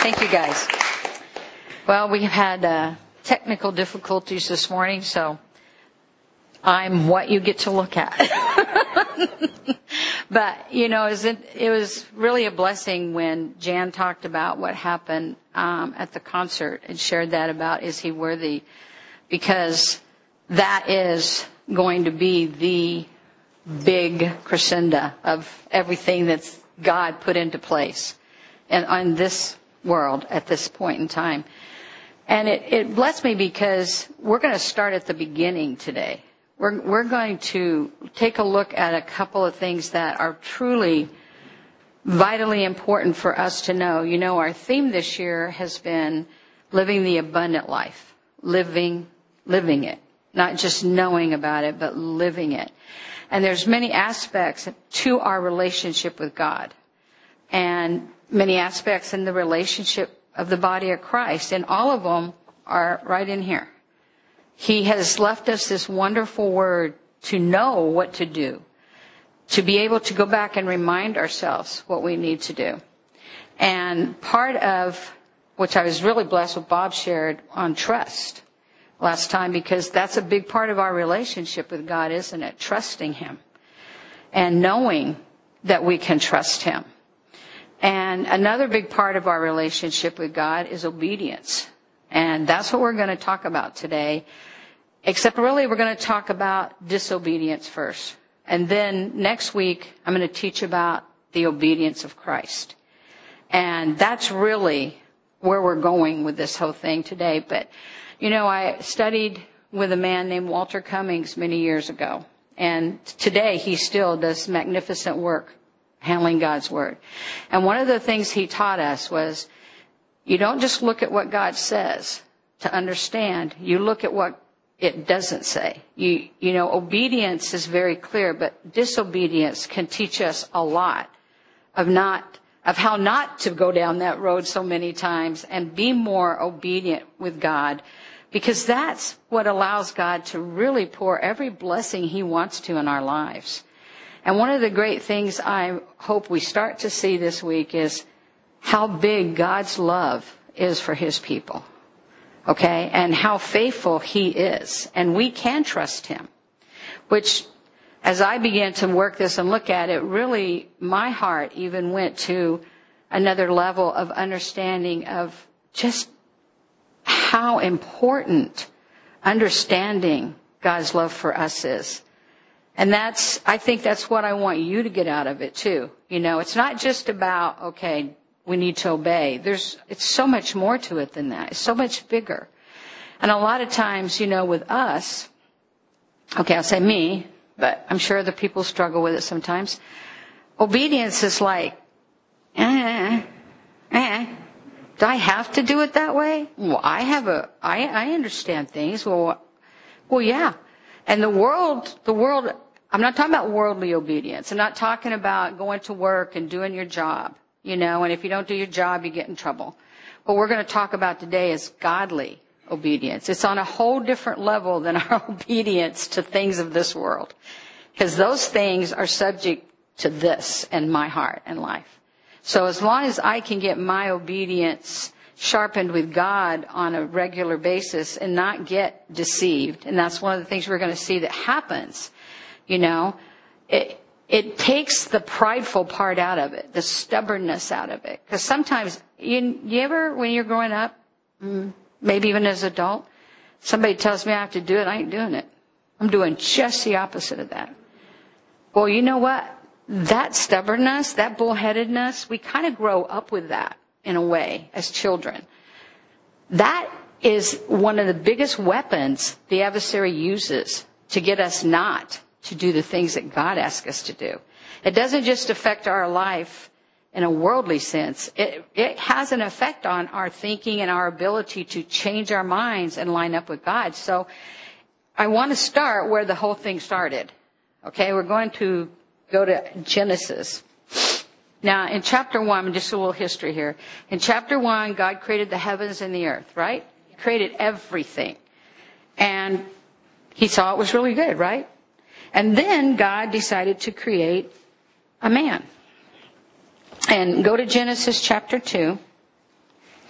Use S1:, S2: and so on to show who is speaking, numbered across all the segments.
S1: Thank you, guys. Well, we had technical difficulties this morning, so I'm what you get to look at. But, you know, it was really a blessing when Jan talked about what happened at the concert and shared that about Is He Worthy? Because that is going to be the big crescendo of everything that's God put into place and on this world at this point in time. And it blessed me because we're going to start at the beginning today. We're going to take a look at a couple of things that are truly vitally important for us to know. You know, our theme this year has been living the abundant life, living it, not just knowing about it, but living it. And there's many aspects to our relationship with God and many aspects in the relationship of the body of Christ. And all of them are right in here. He has left us this wonderful word to know what to do, to be able to go back and remind ourselves what we need to do. And part of, which I was really blessed with, Bob shared on trust last time, because that's a big part of our relationship with God, isn't it? Trusting Him and knowing that we can trust Him. And another big part of our relationship with God is obedience. And that's what we're going to talk about today. Except really we're going to talk about disobedience first. And then next week I'm going to teach about the obedience of Christ. And that's really where we're going with this whole thing today. But, you know, I studied with a man named Walter Cummings many years ago. And today he still does magnificent work handling God's Word. And one of the things he taught us was, you don't just look at what God says to understand. You look at what it doesn't say. You know, obedience is very clear, but disobedience can teach us a lot of how not to go down that road so many times and be more obedient with God, because that's what allows God to really pour every blessing He wants to in our lives. And one of the great things I hope we start to see this week is how big God's love is for His people, okay? And how faithful He is. And we can trust Him, which, as I began to work this and look at it, really my heart even went to another level of understanding of just how important understanding God's love for us is. And I think that's what I want you to get out of it too. You know, it's not just about, okay, we need to obey. It's so much more to it than that. It's so much bigger. And a lot of times, you know, with us, okay, I'll say me, but I'm sure other people struggle with it sometimes. Obedience is like, do I have to do it that way? Well, I understand things. Well, yeah. And the world, I'm not talking about worldly obedience. I'm not talking about going to work and doing your job. You know, and if you don't do your job, you get in trouble. What we're going to talk about today is godly obedience. It's on a whole different level than our obedience to things of this world, because those things are subject to this in my heart and life. So as long as I can get my obedience sharpened with God on a regular basis and not get deceived, and that's one of the things we're going to see that happens, you know, it takes the prideful part out of it, the stubbornness out of it. Because sometimes, you ever, when you're growing up, maybe even as an adult, somebody tells me I have to do it, I ain't doing it. I'm doing just the opposite of that. Well, you know what? That stubbornness, that bullheadedness, we kind of grow up with that in a way as children. That is one of the biggest weapons the adversary uses to get us not to do the things that God asks us to do. It doesn't just affect our life in a worldly sense. It has an effect on our thinking and our ability to change our minds and line up with God. So I want to start where the whole thing started. Okay, we're going to go to Genesis. Now, in chapter 1, just a little history here. In chapter 1, God created the heavens and the earth, right? He created everything. And He saw it was really good, right? And then God decided to create a man. And go to Genesis chapter 2.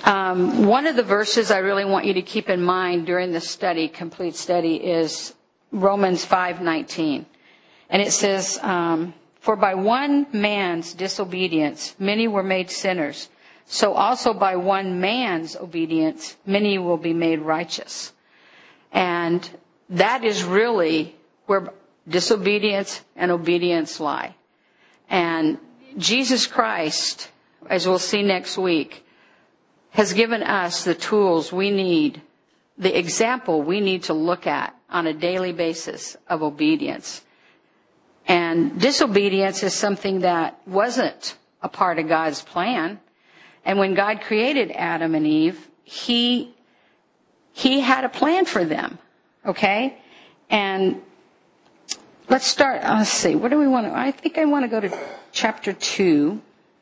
S1: One of the verses I really want you to keep in mind during the study, complete study, is Romans 5:19. And it says, for by one man's disobedience, many were made sinners. So also by one man's obedience, many will be made righteous. And that is really where disobedience and obedience lie. And Jesus Christ, as we'll see next week, has given us the tools we need, the example we need to look at on a daily basis of obedience. And disobedience is something that wasn't a part of God's plan. And when God created Adam and Eve, He had a plan for them. Okay? And let's start, let's see, what do we want to, I think I want to go to chapter 2,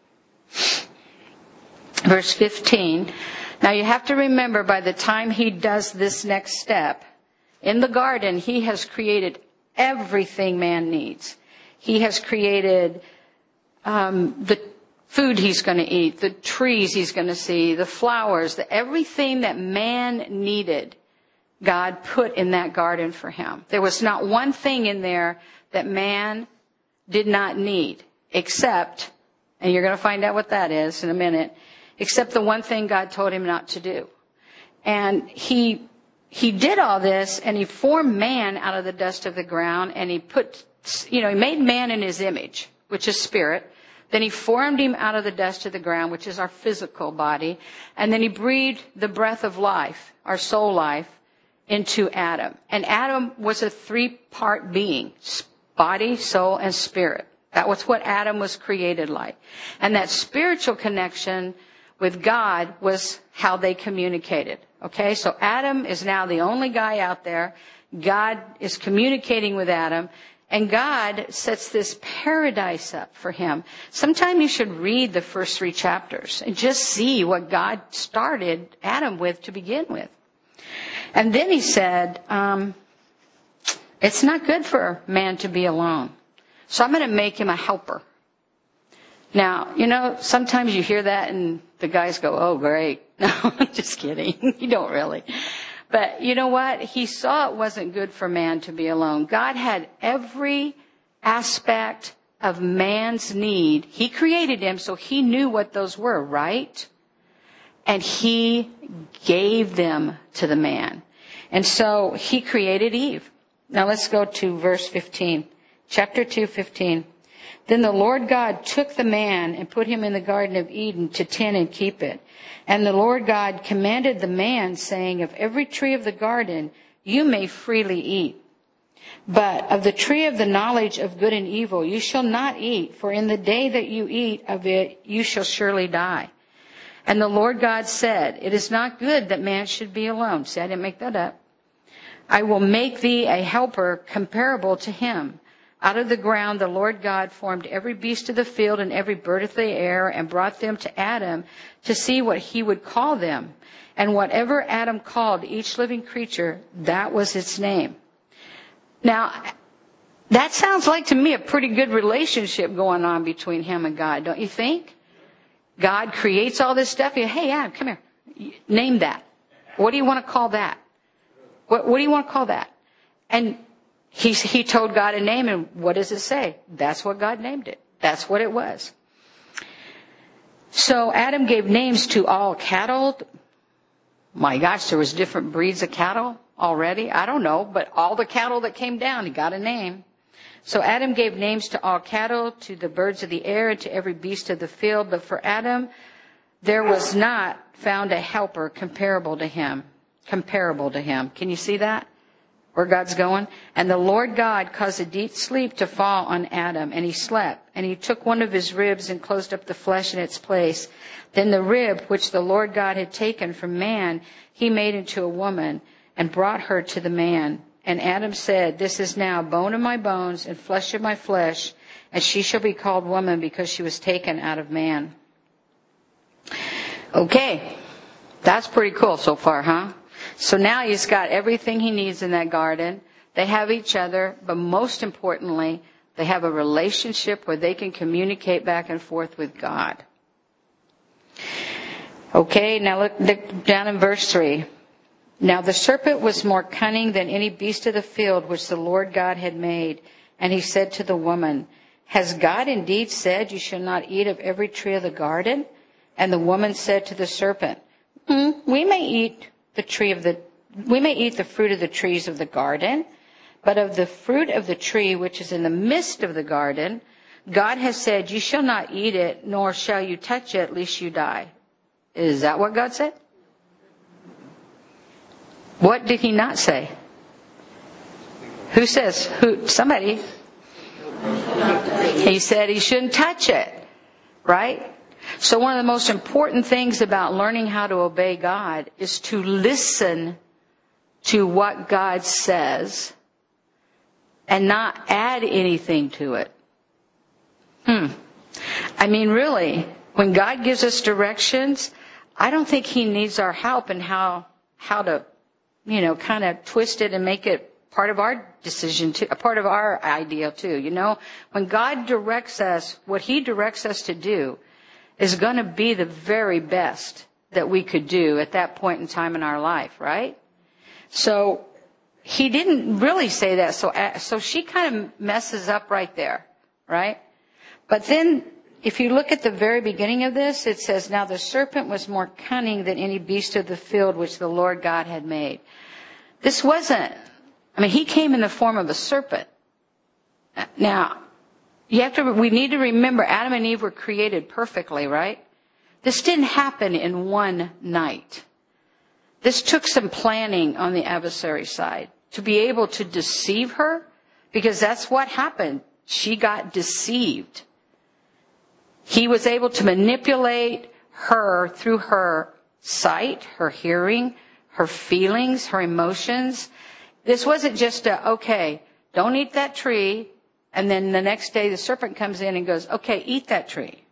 S1: verse 15. Now you have to remember, by the time he does this next step, in the garden, he has created everything man needs. He has created the food he's going to eat, the trees he's going to see, the flowers, everything that man needed, God put in that garden for him. There was not one thing in there that man did not need, except, and you're going to find out what that is in a minute, except the one thing God told him not to do. And he did all this, and he formed man out of the dust of the ground, and he made man in his image, which is spirit. Then he formed him out of the dust of the ground, which is our physical body. And then he breathed the breath of life, our soul life, into Adam. And Adam was a 3-part being, body, soul, and spirit. That was what Adam was created like. And that spiritual connection with God was how they communicated. Okay, so Adam is now the only guy out there. God is communicating with Adam. And God sets this paradise up for him. Sometime you should read the first 3 chapters and just see what God started Adam with to begin with. And then he said, it's not good for man to be alone. So I'm going to make him a helper. Now, sometimes you hear that and the guys go, oh, great. No, I'm just kidding. You don't really. But you know what? He saw it wasn't good for man to be alone. God had every aspect of man's need. He created him, so he knew what those were, right? And he gave them to the man. And so he created Eve. Now let's go to verse 15. Chapter 2, 15. Then the Lord God took the man and put him in the Garden of Eden to tend and keep it. And the Lord God commanded the man, saying, of every tree of the garden you may freely eat. But of the tree of the knowledge of good and evil you shall not eat, for in the day that you eat of it you shall surely die. And the Lord God said, it is not good that man should be alone. See, I didn't make that up. I will make thee a helper comparable to him. Out of the ground the Lord God formed every beast of the field and every bird of the air and brought them to Adam to see what he would call them. And whatever Adam called each living creature, that was its name. Now, that sounds like to me a pretty good relationship going on between him and God, don't you think? God creates all this stuff. Hey, Adam, come here. Name that. What do you want to call that? What do you want to call that? And he told God a name, and what does it say? That's what God named it. That's what it was. So Adam gave names to all cattle. My gosh, there was different breeds of cattle already. I don't know, but all the cattle that came down, he got a name. So Adam gave names to all cattle, to the birds of the air, and to every beast of the field. But for Adam, there was not found a helper comparable to him. Can you see that? Where God's going? And the Lord God caused a deep sleep to fall on Adam, and he slept. And he took one of his ribs and closed up the flesh in its place. Then the rib which the Lord God had taken from man, he made into a woman and brought her to the man. And Adam said, this is now bone of my bones and flesh of my flesh, and she shall be called woman because she was taken out of man. Okay, that's pretty cool so far, huh? So now he's got everything he needs in that garden. They have each other, but most importantly, they have a relationship where they can communicate back and forth with God. Okay, now look down in verse 3. Now the serpent was more cunning than any beast of the field which the Lord God had made. And he said to the woman, has God indeed said you shall not eat of every tree of the garden? And the woman said to the serpent, we may eat the fruit of the trees of the garden, but of the fruit of the tree which is in the midst of the garden, God has said, you shall not eat it, nor shall you touch it, lest you die. Is that what God said? What did he not say? Who says? Who? Somebody. He said he shouldn't touch it, right? So one of the most important things about learning how to obey God is to listen to what God says and not add anything to it. I mean, really, when God gives us directions, I don't think he needs our help in how to, kind of twist it and make it part of our decision too, a part of our idea too. When God directs us, what he directs us to do is going to be the very best that we could do at that point in time in our life, right? So he didn't really say that. So she kind of messes up right there, right? But then if you look at the very beginning of this, it says, now the serpent was more cunning than any beast of the field which the Lord God had made. This wasn't, he came in the form of a serpent. Now, we need to remember Adam and Eve were created perfectly, right? This didn't happen in one night. This took some planning on the adversary side to be able to deceive her, because that's what happened. She got deceived. He was able to manipulate her through her sight, her hearing, her feelings, her emotions. This wasn't just okay, don't eat that tree, and then the next day the serpent comes in and goes, okay, eat that tree.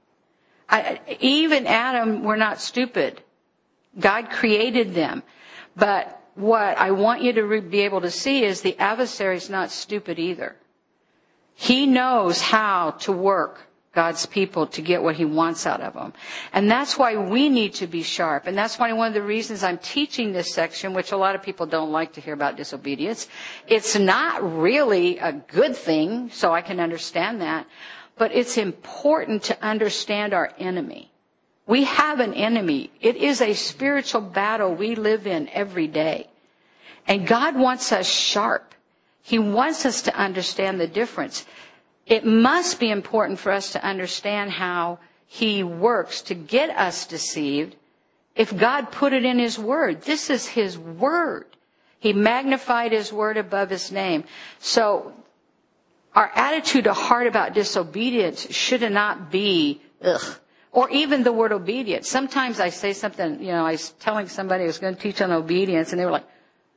S1: Eve and Adam were not stupid. God created them. But what I want you to be able to see is the adversary's not stupid either. He knows how to work God's people to get what he wants out of them. And that's why we need to be sharp. And that's why one of the reasons I'm teaching this section, which a lot of people don't like to hear about disobedience. It's not really a good thing, so I can understand that. But it's important to understand our enemy. We have an enemy. It is a spiritual battle we live in every day. And God wants us sharp. He wants us to understand the difference. It must be important for us to understand how he works to get us deceived if God put it in his word. This is his word. He magnified his word above his name. So our attitude to heart about disobedience should not be, or even the word obedience. Sometimes I say something, I was telling somebody I was going to teach on obedience, and they were like,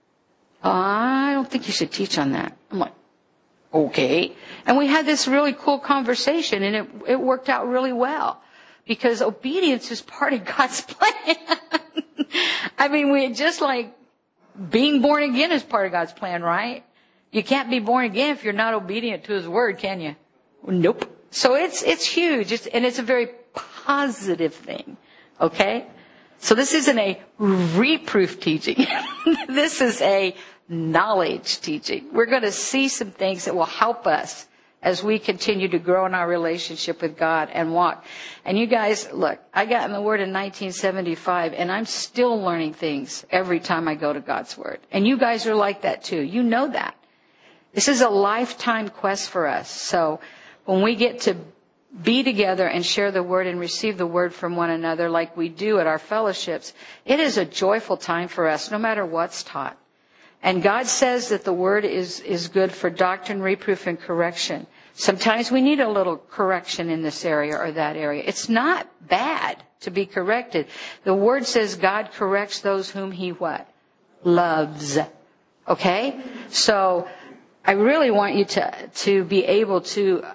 S1: I don't think you should teach on that. I'm like, okay. And we had this really cool conversation, and it worked out really well, because obedience is part of God's plan. We just like being born again is part of God's plan, right? You can't be born again if you're not obedient to his word, can you? Nope. So it's huge. It's a very positive thing. Okay? So this isn't a reproof teaching. This is a knowledge teaching. We're going to see some things that will help us as we continue to grow in our relationship with God and walk. And you guys, look, I got in the Word in 1975, and I'm still learning things every time I go to God's Word. And you guys are like that too. You know that. This is a lifetime quest for us. So when we get to be together and share the Word and receive the Word from one another like we do at our fellowships, it is a joyful time for us, no matter what's taught. And God says that the Word is good for doctrine, reproof, and correction. Sometimes we need a little correction in this area or that area. It's not bad to be corrected. The Word says God corrects those whom he what? Loves. Okay? So I really want you to be able to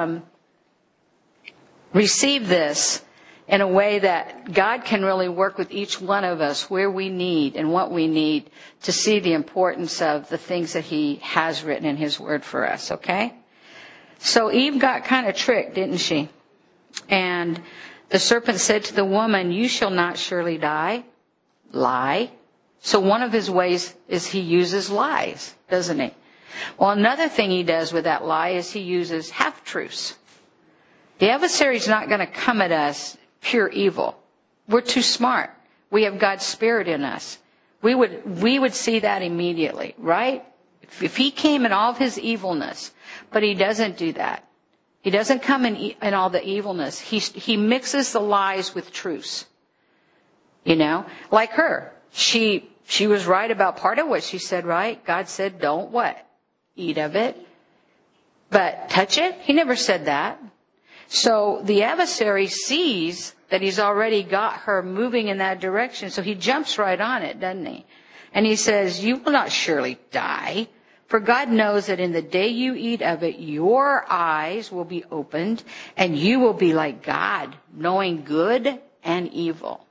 S1: receive this in a way that God can really work with each one of us where we need and what we need to see the importance of the things that he has written in his word for us, okay? So Eve got kind of tricked, didn't she? And The serpent said to the woman, you shall not surely die. Lie. So one of his ways is he uses lies, doesn't he? Well, another thing he does with that lie is he uses half-truths. The adversary's not going to come at us pure evil. We're too smart. We have God's Spirit in us. We would see that immediately, right? If he came in all of his evilness, but he doesn't do that. He doesn't come in all the evilness. He mixes the lies with truths. You know, like her. She was right about part of what she said, right? God said, don't what? Eat of it. But touch it? He never said that. So the adversary sees that he's already got her moving in that direction. So he jumps right on it, doesn't he? And he says, you will not surely die. For God knows that in the day you eat of it, your eyes will be opened and you will be like God, knowing good and evil.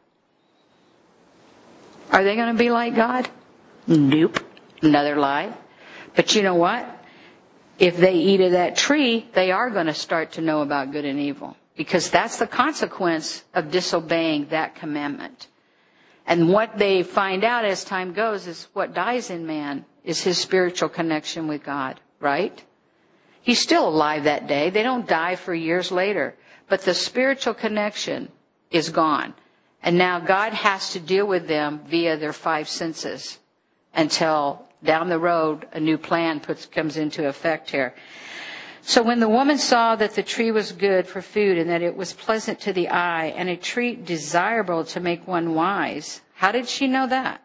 S1: Are they going to be like God? Nope. Another lie. But you know what? If they eat of that tree, they are going to start to know about good and evil. Because that's the consequence of disobeying that commandment. And what they find out as time goes is what dies in man is his spiritual connection with God, right? He's still alive that day. They don't die for years later. But the spiritual connection is gone. And now God has to deal with them via their five senses until down the road a new plan comes into effect here. So when the woman saw that the tree was good for food and that it was pleasant to the eye and a tree desirable to make one wise, how did she know that?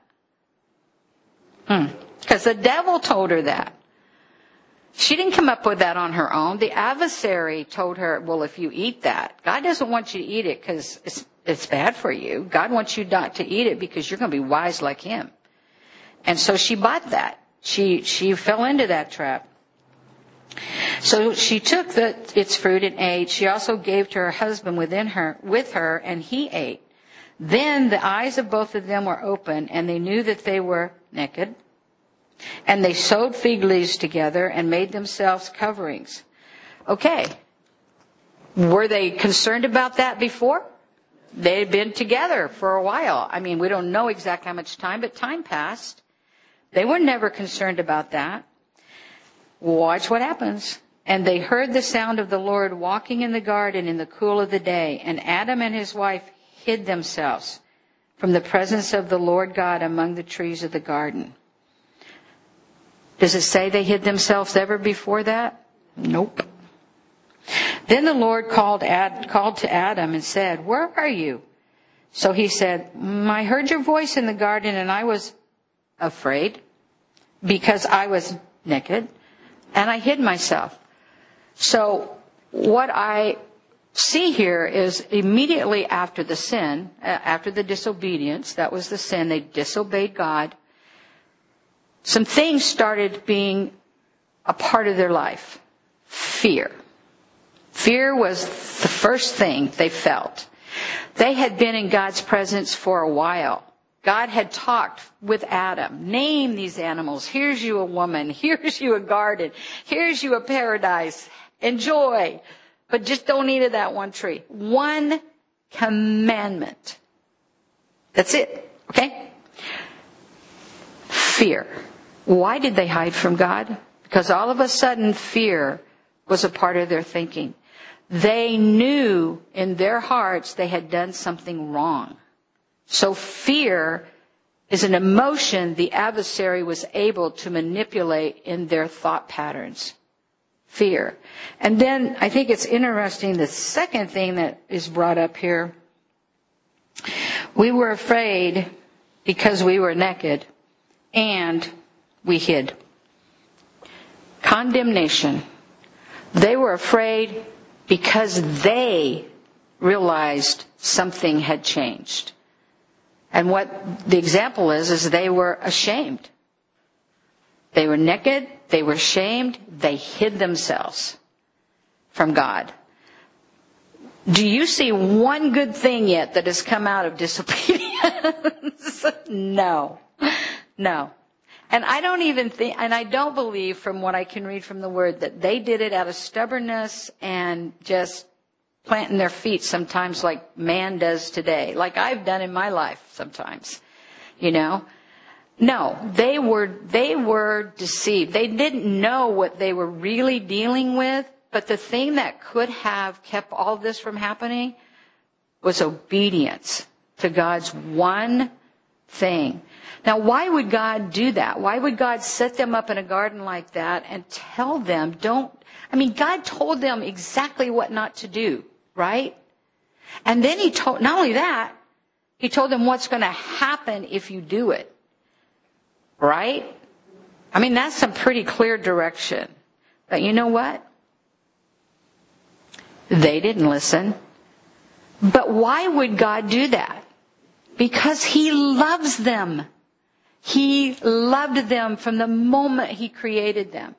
S1: Because the devil told her that. She didn't come up with that on her own. The adversary told her, well, if you eat that, God doesn't want you to eat it because it's bad for you. God wants you not to eat it because you're going to be wise like him. And so she bought that. She fell into that trap. So she took its fruit and ate. She also gave to her husband with her, and he ate. Then the eyes of both of them were open, and they knew that they were naked. And they sewed fig leaves together and made themselves coverings. Okay. Were they concerned about that before? They had been together for a while. I mean, we don't know exactly how much time, but time passed. They were never concerned about that. Watch what happens. And they heard the sound of the Lord walking in the garden in the cool of the day. And Adam and his wife hid themselves from the presence of the Lord God among the trees of the garden. Does it say they hid themselves ever before that? Nope. Then the Lord called to Adam and said, where are you? So he said, I heard your voice in the garden and I was afraid because I was naked and I hid myself. So what I see here is immediately after the sin, after the disobedience, that was the sin, they disobeyed God. Some things started being a part of their life. Fear. Fear was the first thing they felt. They had been in God's presence for a while. God had talked with Adam. Name these animals. Here's you a woman. Here's you a garden. Here's you a paradise. Enjoy. But just don't eat of that one tree. One commandment. That's it. Okay? Fear. Why did they hide from God? Because all of a sudden fear was a part of their thinking. They knew in their hearts they had done something wrong. So fear is an emotion the adversary was able to manipulate in their thought patterns. Fear. And then I think it's interesting, the second thing that is brought up here. We were afraid because we were naked and we hid. Condemnation. They were afraid because they realized something had changed. And what the example is they were ashamed. They were naked, they were ashamed, they hid themselves from God. Do you see one good thing yet that has come out of disobedience? No. No. And I don't even think, and I don't believe from what I can read from the Word that they did it out of stubbornness and just planting their feet sometimes like man does today, like I've done in my life sometimes, you know. No, they were deceived. They didn't know what they were really dealing with, but the thing that could have kept all this from happening was obedience to God's one thing. Now, why would God do that? Why would God set them up in a garden like that and tell them, God told them exactly what not to do, right? And then he told, not only that, he told them what's going to happen if you do it, right? That's some pretty clear direction. But you know what? They didn't listen. But why would God do that? Because he loves them. He loved them from the moment he created them.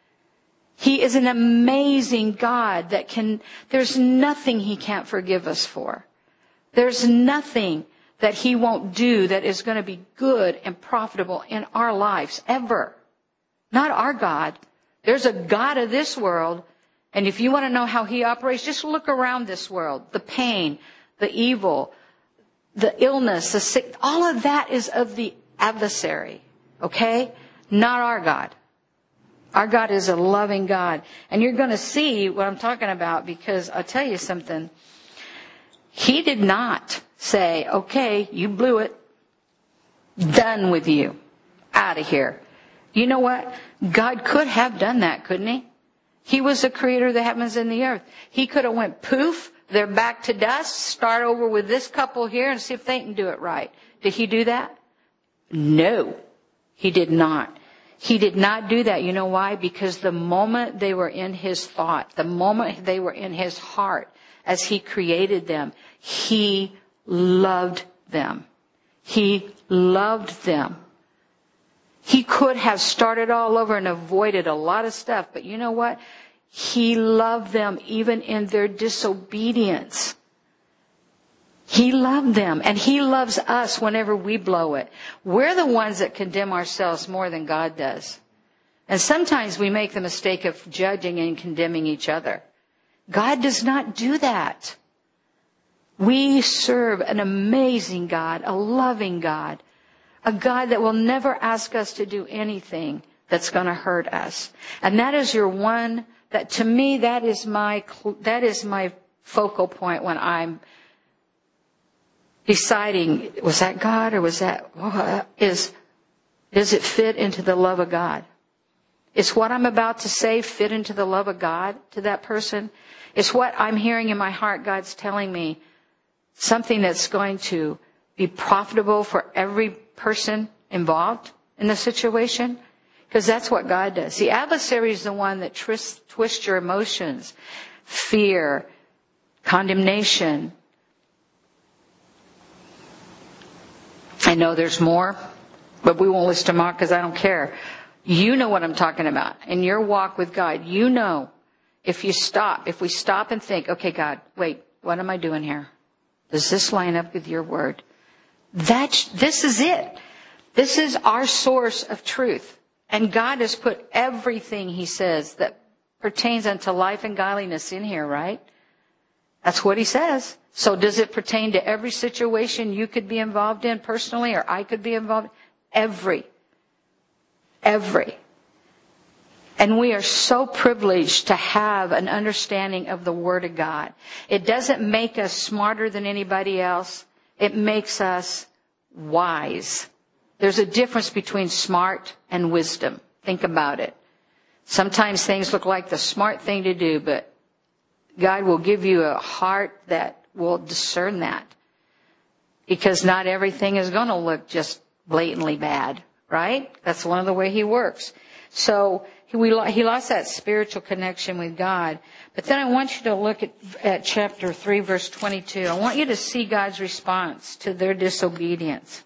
S1: He is an amazing God there's nothing he can't forgive us for. There's nothing that he won't do that is going to be good and profitable in our lives, ever. Not our God. There's a God of this world, and if you want to know how he operates, just look around this world. The pain, the evil, the illness, the sick, all of that is of the adversary, okay? Not our God. Our God is a loving God. And you're going to see what I'm talking about, because I'll tell you something. He did not say, okay, you blew it. Done with you. Out of here. You know what? God could have done that, couldn't he? He was the creator of the heavens and the earth. He could have went poof, they're back to dust, start over with this couple here and see if they can do it right. Did he do that? No, he did not. He did not do that. You know why? Because the moment they were in his thought, the moment they were in his heart, as he created them, he loved them. He loved them. He could have started all over and avoided a lot of stuff, but you know what? He loved them even in their disobedience. He loved them, and he loves us whenever we blow it. We're the ones that condemn ourselves more than God does. And sometimes we make the mistake of judging and condemning each other. God does not do that. We serve an amazing God, a loving God, a God that will never ask us to do anything that's going to hurt us. And that is that to me, that is my focal point when I'm deciding, was that God or was that, does it fit into the love of God? Is what I'm about to say fit into the love of God to that person? Is what I'm hearing in my heart, God's telling me, something that's going to be profitable for every person involved in the situation? Because that's what God does. The adversary is the one that twists your emotions, fear, condemnation. I know there's more, but we won't list them all because I don't care. You know what I'm talking about. In your walk with God, you know, if we stop and think, okay, God, wait, what am I doing here? Does this line up with your word? This is it. This is our source of truth. And God has put everything he says that pertains unto life and godliness in here, right? That's what he says. So does it pertain to every situation you could be involved in personally, or I could be involved in? Every. And we are so privileged to have an understanding of the Word of God. It doesn't make us smarter than anybody else. It makes us wise. There's a difference between smart and wisdom. Think about it. Sometimes things look like the smart thing to do, but God will give you a heart that will discern that. Because not everything is going to look just blatantly bad, right? That's one of the way he works. So he lost that spiritual connection with God. But then I want you to look at chapter 3, verse 22. I want you to see God's response to their disobedience.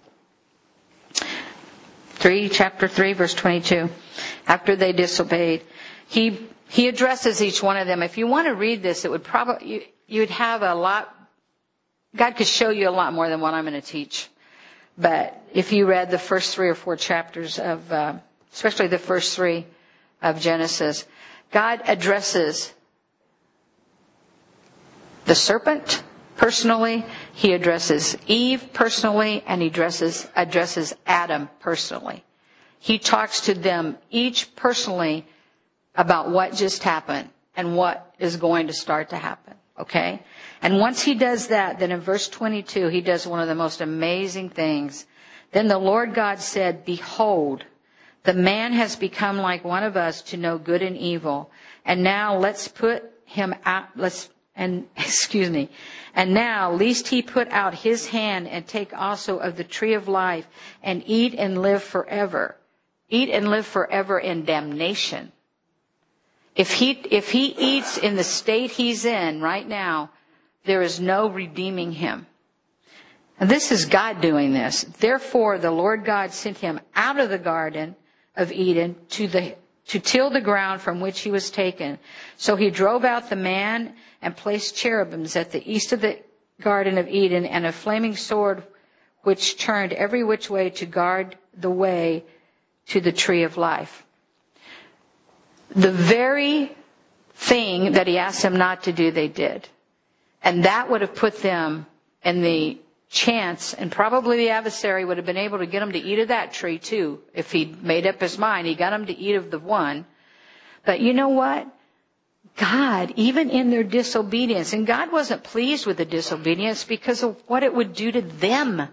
S1: Chapter 3, verse 22. After they disobeyed, he addresses each one of them. If you want to read this, it would probably, you'd have a lot, God could show you a lot more than what I'm going to teach. But if you read the first 3 or 4 chapters of, especially the first 3 of Genesis, God addresses the serpent personally, he addresses Eve personally, and he addresses Adam personally. He talks to them each personally about what just happened and what is going to start to happen. Okay? And once he does that, then in verse 22, he does one of the most amazing things. Then the Lord God said, "Behold, the man has become like one of us to know good and evil. And now let's put him out, and now lest he put out his hand and take also of the tree of life and eat and live forever." Eat and live forever in damnation. If he eats in the state he's in right now, there is no redeeming him. And this is God doing this. Therefore, the Lord God sent him out of the Garden of Eden to till the ground from which he was taken. So he drove out the man and placed cherubims at the east of the Garden of Eden and a flaming sword which turned every which way to guard the way to the tree of life. The very thing that he asked them not to do, they did. And that would have put them in the chance, and probably the adversary would have been able to get them to eat of that tree too. If he'd made up his mind, he got them to eat of the one. But you know what? God, even in their disobedience, and God wasn't pleased with the disobedience because of what it would do to them.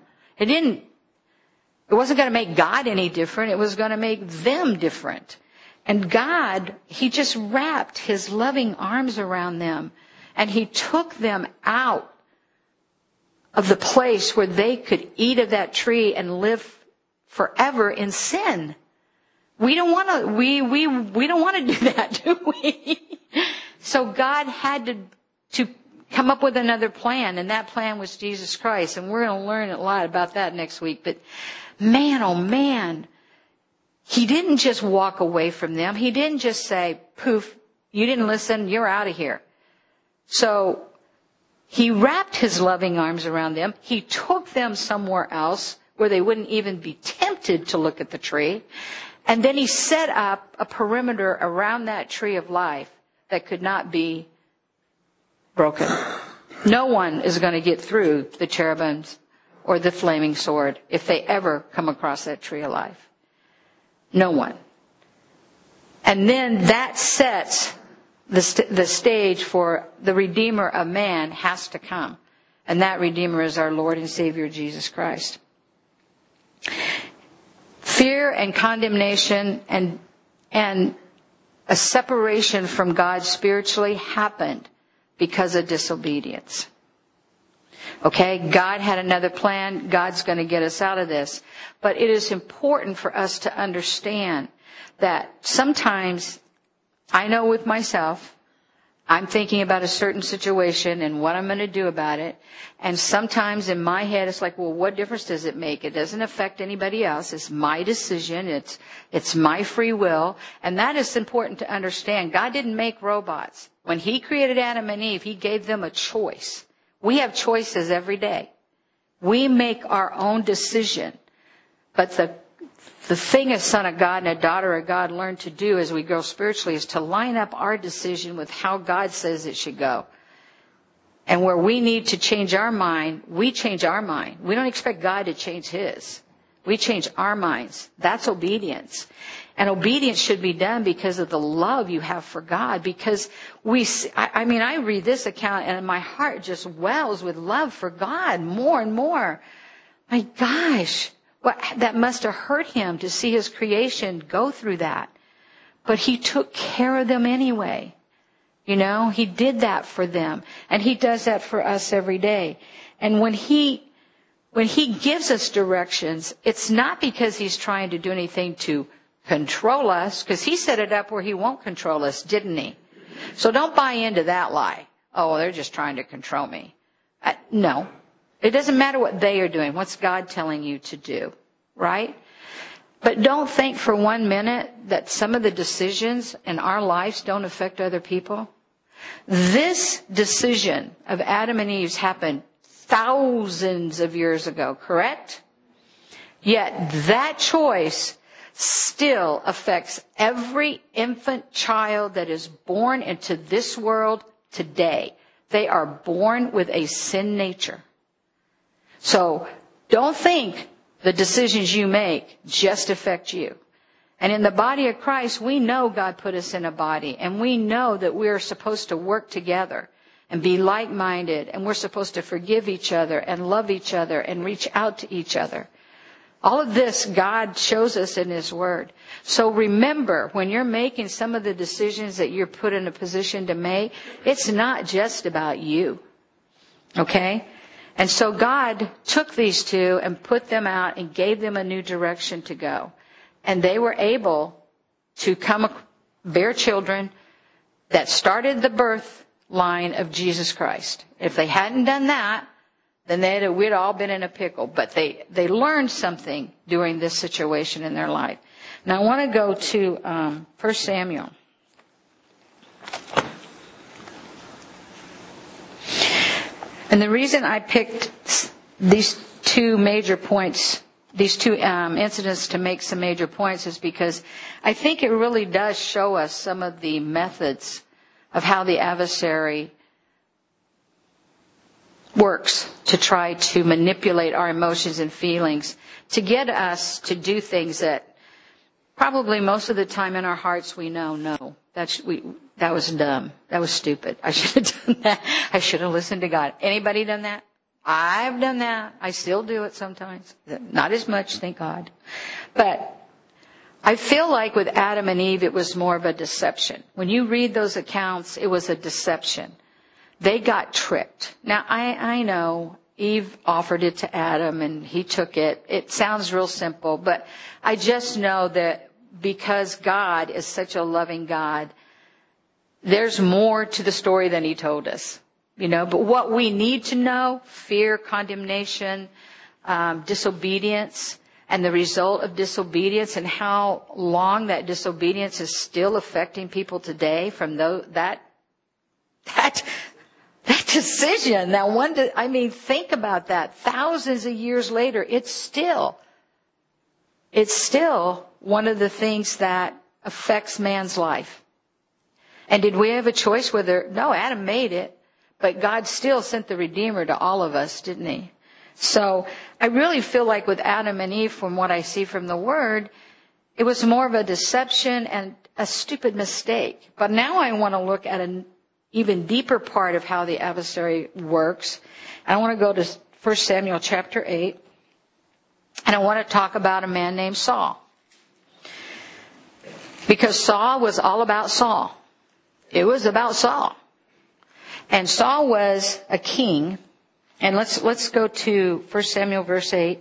S1: It wasn't going to make God any different. It was going to make them different. And God, he just wrapped his loving arms around them. And he took them out of the place where they could eat of that tree and live forever in sin. We don't want to, we don't want to do that, do we? So God had to come up with another plan, and that plan was Jesus Christ. And we're going to learn a lot about that next week. But man, oh man, he didn't just walk away from them. He didn't just say, poof, you didn't listen, you're out of here. So he wrapped his loving arms around them. He took them somewhere else where they wouldn't even be tempted to look at the tree. And then he set up a perimeter around that tree of life that could not be broken. No one is going to get through the cherubims or the flaming sword if they ever come across that tree of life. No one. And then that sets the stage for the Redeemer of man has to come. And that Redeemer is our Lord and Savior, Jesus Christ. Fear and condemnation and a separation from God spiritually happened because of disobedience. Okay, God had another plan. God's going to get us out of this. But it is important for us to understand that sometimes, I know with myself, I'm thinking about a certain situation and what I'm going to do about it. And sometimes in my head, it's like, well, what difference does it make? It doesn't affect anybody else. It's my decision. It's my free will. And that is important to understand. God didn't make robots. When he created Adam and Eve, he gave them a choice. We have choices every day. We make our own decision. But the thing a son of God and a daughter of God learn to do as we grow spiritually is to line up our decision with how God says it should go. And where we need to change our mind, we change our mind. We don't expect God to change his. We change our minds. That's obedience. And obedience should be done because of the love you have for God. Because I read this account and my heart just wells with love for God more and more. My gosh, that must have hurt him to see his creation go through that. But he took care of them anyway. You know, he did that for them. And he does that for us every day. And when he gives us directions, it's not because he's trying to do anything to control us, because he set it up where he won't control us, didn't he? So don't buy into that lie. Oh, they're just trying to control me. No. It doesn't matter what they are doing. What's God telling you to do? Right? But don't think for 1 minute that some of the decisions in our lives don't affect other people. This decision of Adam and Eve's happened thousands of years ago, correct? Yet that choice still affects every infant child that is born into this world today. They are born with a sin nature. So don't think the decisions you make just affect you. And in the body of Christ, we know God put us in a body, and we know that we're supposed to work together and be like-minded, and we're supposed to forgive each other and love each other and reach out to each other. All of this God shows us in His Word. So remember, when you're making some of the decisions that you're put in a position to make, it's not just about you. Okay? And so God took these two and put them out and gave them a new direction to go. And they were able to bear children that started the birth line of Jesus Christ. If they hadn't done that, then we'd all been in a pickle. But they learned something during this situation in their life. Now I want to go to 1 Samuel. And the reason I picked these two major points, these two incidents to make some major points, is because I think it really does show us some of the methods of how the adversary works to try to manipulate our emotions and feelings to get us to do things that probably most of the time in our hearts we know, no, that was dumb. That was stupid. I should have done that. I should have listened to God. Anybody done that? I've done that. I still do it sometimes. Not as much, thank God. But I feel like with Adam and Eve, it was more of a deception. When you read those accounts, it was a deception. They got tricked. Now, I know Eve offered it to Adam and he took it. It sounds real simple, but I just know that because God is such a loving God, there's more to the story than He told us. But what we need to know, fear, condemnation, disobedience, and the result of disobedience, and how long that disobedience is still affecting people today from that decision. Think about that. Thousands of years later, it's still one of the things that affects man's life. And did we have a choice whether? No, Adam made it, but God still sent the Redeemer to all of us, didn't He? So I really feel like with Adam and Eve, from what I see from the Word, it was more of a deception and a stupid mistake. But now I want to look at an even deeper part of how the adversary works. And I want to go to 1 Samuel chapter 8. And I want to talk about a man named Saul. Because Saul was all about Saul. It was about Saul. And Saul was a king. And let's go to 1 Samuel verse 8.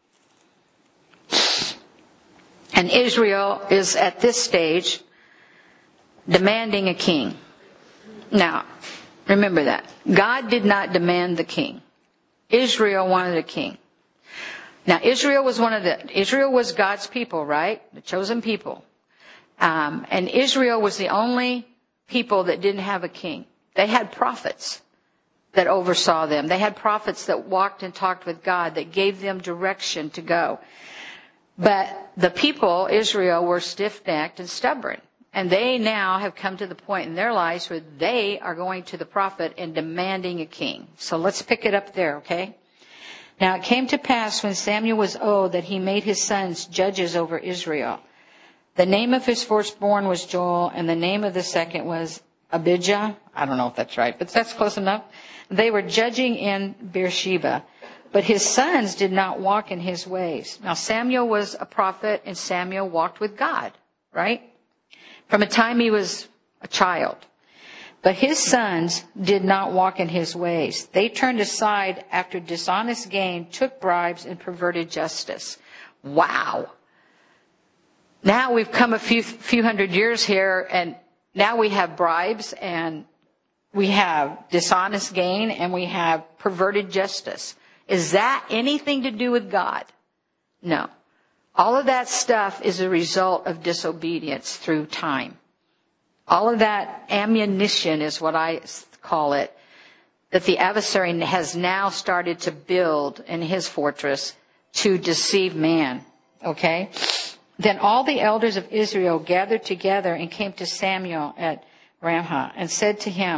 S1: And Israel is at this stage demanding a king. Now, remember that. God did not demand the king. Israel wanted a king. Now, Israel was God's people, right? The chosen people. And Israel was the only people that didn't have a king. They had prophets that oversaw them. They had prophets that walked and talked with God, that gave them direction to go. But the people, Israel, were stiff-necked and stubborn. And they now have come to the point in their lives where they are going to the prophet and demanding a king. So let's pick it up there, okay? Now it came to pass when Samuel was old that he made his sons judges over Israel. The name of his firstborn was Joel, and the name of the second was Abijah. I don't know if that's right, but that's close enough. They were judging in Beersheba. But his sons did not walk in his ways. Now Samuel was a prophet, and Samuel walked with God, right? From a time he was a child. But his sons did not walk in his ways. They turned aside after dishonest gain, took bribes, and perverted justice. Wow. Now we've come a few hundred years here, and now we have bribes, and we have dishonest gain, and we have perverted justice. Is that anything to do with God? No. All of that stuff is a result of disobedience through time. All of that ammunition is what I call it, that the adversary has now started to build in his fortress to deceive man. Okay? Then all the elders of Israel gathered together and came to Samuel at Ramah and said to him,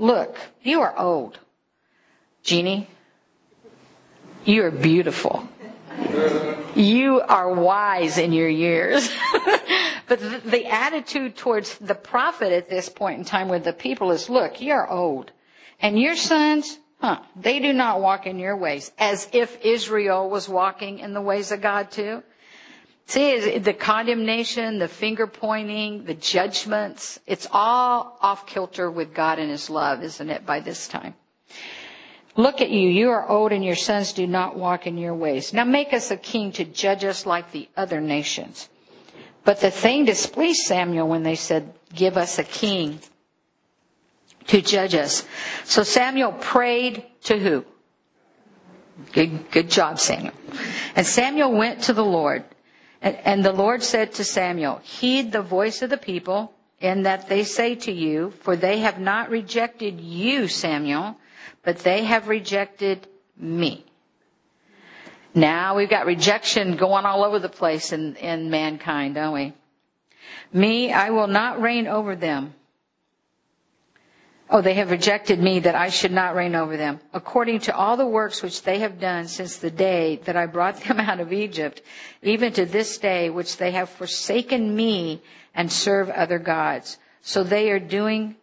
S1: look, you are old. Jeannie, you are beautiful. You are wise in your years. But the attitude towards the prophet at this point in time with the people is, look, you're old. And your sons, they do not walk in your ways. As if Israel was walking in the ways of God too. See, the condemnation, the finger pointing, the judgments, it's all off kilter with God and his love, isn't it, by this time? Look at you, you are old and your sons do not walk in your ways. Now make us a king to judge us like the other nations. But the thing displeased Samuel when they said, give us a king to judge us. So Samuel prayed to who? Good job, Samuel. And Samuel went to the Lord. And the Lord said to Samuel, heed the voice of the people in that they say to you, for they have not rejected you, Samuel, but they have rejected me. Now we've got rejection going all over the place in mankind, don't we? Me, I will not reign over them. Oh, they have rejected me that I should not reign over them. According to all the works which they have done since the day that I brought them out of Egypt, even to this day, which they have forsaken me and serve other gods. So they are doing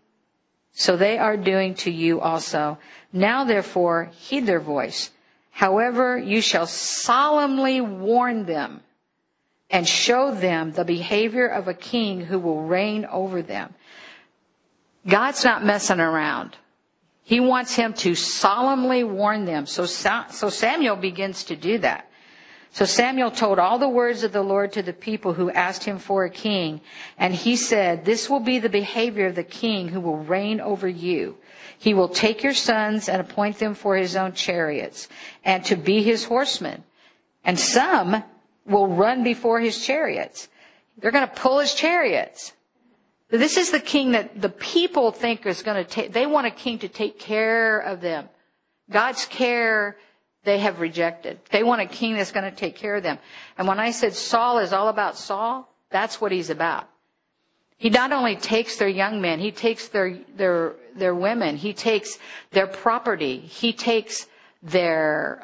S1: to you also. Now therefore, heed their voice. However, you shall solemnly warn them and show them the behavior of a king who will reign over them. God's not messing around. He wants him to solemnly warn them. So Samuel begins to do that. So Samuel told all the words of the Lord to the people who asked him for a king. And he said, this will be the behavior of the king who will reign over you. He will take your sons and appoint them for his own chariots and to be his horsemen. And some will run before his chariots. They're going to pull his chariots. This is the king that the people think is going to take. They want a king to take care of them. God's care they have rejected. They want a king that's going to take care of them. And when I said Saul is all about Saul, that's what he's about. He not only takes their young men, he takes their women, he takes their property, he takes their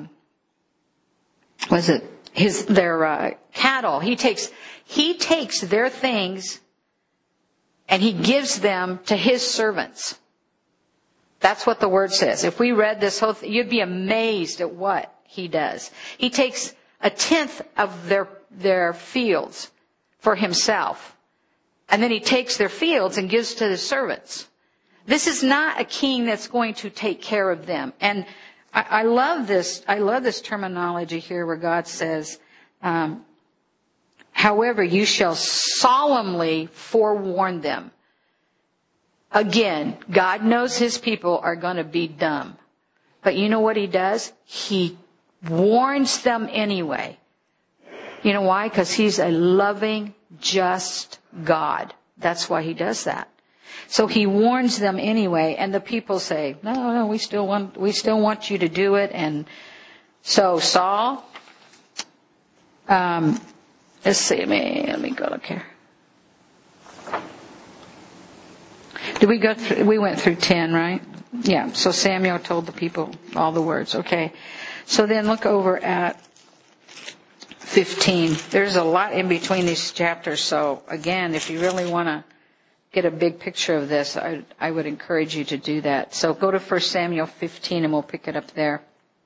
S1: cattle. He takes their things. And he gives them to his servants. That's what the word says. If we read this whole thing, you'd be amazed at what he does. He takes 1/10 of their fields for himself. And then he takes their fields and gives to the servants. This is not a king that's going to take care of them. And I love this. I love this terminology here where God says, however, you shall solemnly forewarn them. Again, God knows his people are going to be dumb. But you know what he does? He warns them anyway. You know why? Because he's a loving, just God. That's why he does that. So he warns them anyway, and the people say, no, we still want you to do it. And so Saul, let's see, let me go look here. Did we go through, we went through 10, right? Yeah, so Samuel told the people all the words, okay. So then look over at 15. There's a lot in between these chapters, so again, if you really want to get a big picture of this, I would encourage you to do that. So go to 1 Samuel 15 and we'll pick it up there.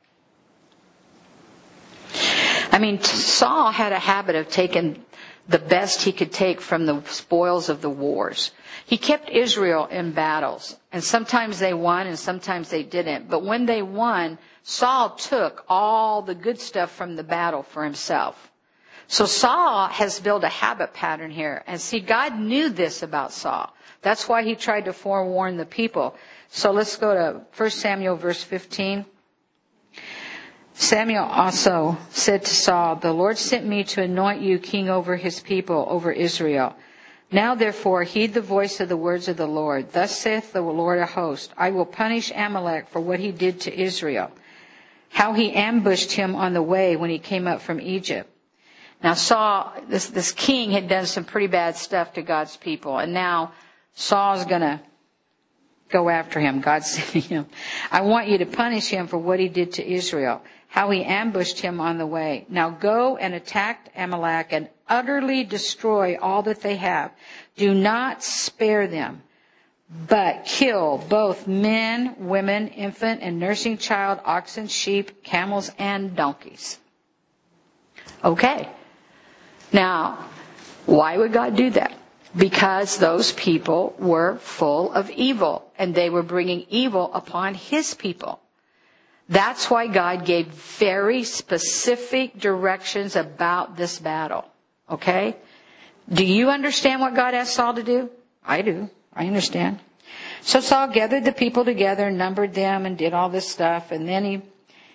S1: I mean, Saul had a habit of taking the best he could take from the spoils of the wars. He kept Israel in battles, and sometimes they won and sometimes they didn't. But when they won, Saul took all the good stuff from the battle for himself. So Saul has built a habit pattern here. And see, God knew this about Saul. That's why he tried to forewarn the people. So let's go to 1 Samuel verse 15. Samuel also said to Saul, the Lord sent me to anoint you king over his people, over Israel. Now therefore heed the voice of the words of the Lord. Thus saith the Lord of hosts, I will punish Amalek for what he did to Israel, how he ambushed him on the way when he came up from Egypt. Now Saul, this king had done some pretty bad stuff to God's people, and now Saul's going to go after him. God said to him, I want you to punish him for what he did to Israel, how he ambushed him on the way. Now go and attack Amalek and utterly destroy all that they have. Do not spare them, but kill both men, women, infant and nursing child, oxen, sheep, camels, and donkeys. Okay. Now, why would God do that? Because those people were full of evil, and they were bringing evil upon his people. That's why God gave very specific directions about this battle. Okay? Do you understand what God asked Saul to do? I do. I understand. So Saul gathered the people together, numbered them, and did all this stuff. And then he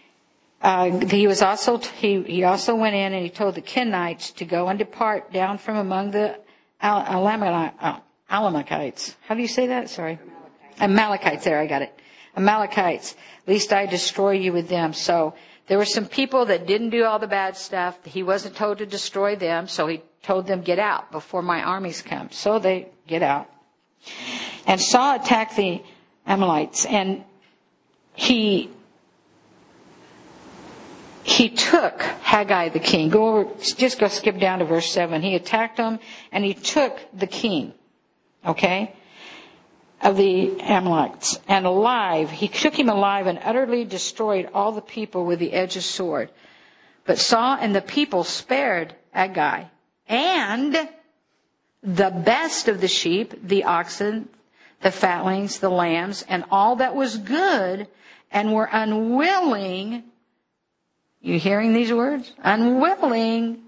S1: also went in and he told the Kenites to go and depart down from among the Amalekites. How do you say that? Sorry. Amalekites. There, I got it. Amalekites. Least I destroy you with them. So there were some people that didn't do all the bad stuff. He wasn't told to destroy them, so he told them, get out before my armies come. So they get out. And Saul attacked the Amalekites, and he took Haggai the king. Go skip down to verse 7. He attacked him, and he took the king, okay, of the Amalekites. And alive, he took him alive and utterly destroyed all the people with the edge of sword. But Saul and the people spared Haggai, and the best of the sheep, the oxen, the fatlings, the lambs, and all that was good, and were unwilling. You hearing these words? Unwilling